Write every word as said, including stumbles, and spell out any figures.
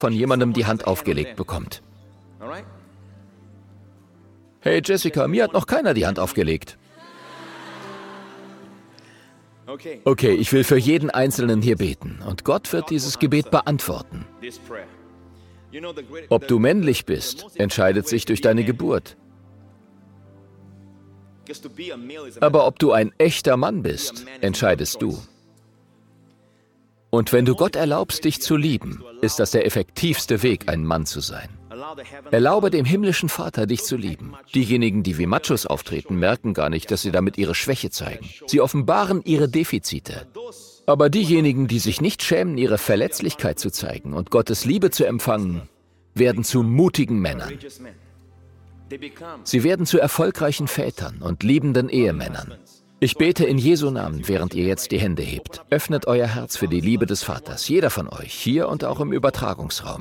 von jemandem die Hand aufgelegt bekommt. Hey Jessica, mir hat noch keiner die Hand aufgelegt. Okay, ich will für jeden Einzelnen hier beten und Gott wird dieses Gebet beantworten. Ob du männlich bist, entscheidet sich durch deine Geburt. Aber ob du ein echter Mann bist, entscheidest du. Und wenn du Gott erlaubst, dich zu lieben, ist das der effektivste Weg, ein Mann zu sein. Erlaube dem himmlischen Vater, dich zu lieben. Diejenigen, die wie Machos auftreten, merken gar nicht, dass sie damit ihre Schwäche zeigen. Sie offenbaren ihre Defizite. Aber diejenigen, die sich nicht schämen, ihre Verletzlichkeit zu zeigen und Gottes Liebe zu empfangen, werden zu mutigen Männern. Sie werden zu erfolgreichen Vätern und liebenden Ehemännern. Ich bete in Jesu Namen, während ihr jetzt die Hände hebt. Öffnet euer Herz für die Liebe des Vaters, jeder von euch, hier und auch im Übertragungsraum.